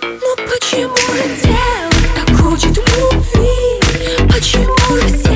Но почему же тело так хочет любви? Почему же